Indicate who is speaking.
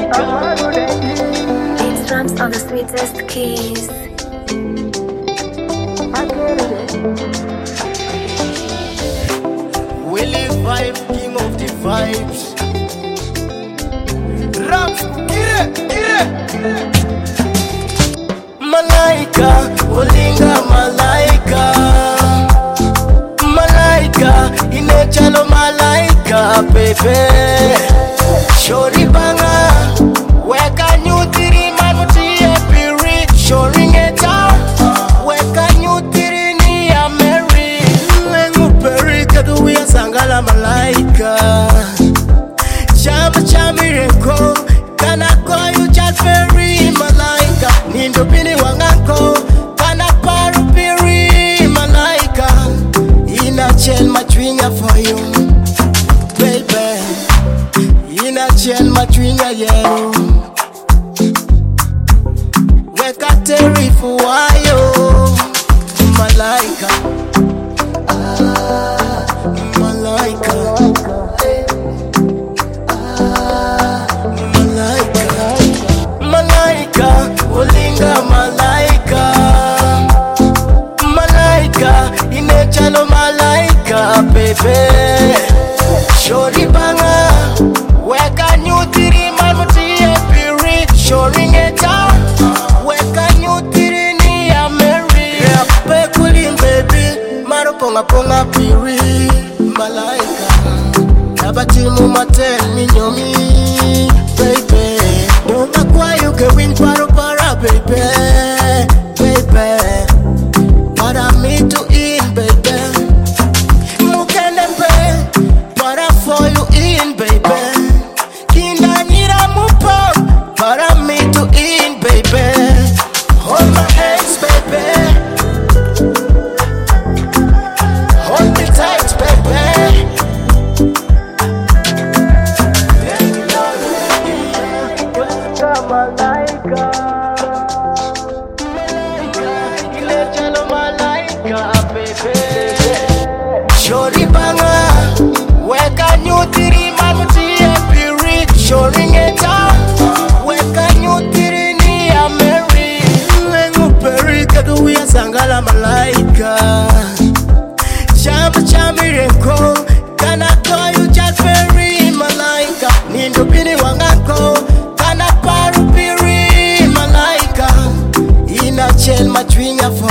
Speaker 1: It's drums on the sweetest keys.
Speaker 2: Willie Vibe, king of the vibes. Rams, get it. Malaika, Olinga Malaika. Malaika, inechalo Malaika, baby. Shori banga, weka nyutiri manuti epiri. Shoring it out, weka nyutiri ni ameri. Lengu peri kadu ya sangala Malaika. Chama chamireko, kana koyu chatferi Malaika. Nindo bini wangako, kana paru piri Malaika. Ina chel machwinya for you, baby. Ina chel machwinya yero. Weka terifu wayo, Malaika. Malaika. Malaika, Olinga Malaika. Malaika, inechalo Malaika, baby. Shori banga, weka nyutiri manuti epiri. Shoring it out, weka nyutiri ni ameri. Rape kulim baby, maro ponga ponga piri. Malaika, nabatimu matel minyomi, baby. Don't acquire you can win para baby, baby. Para me to in baby. Mukende pe, para for you in baby. Kinda nira mupa, para me to in baby. Hold my hands baby. Hold me tight baby. Malaika, inechalo Malaika, baby. Shori banga, weka nyutiri manuti epiri. Shoring it out, weka nyutiri ni ameri. Lengu peri kadu ya sangala Malaika. Chama chamireko, kana koyu chatferi Malaika. Nindo bini wangako, kana paru piri Malaika. Ina chel machwinya for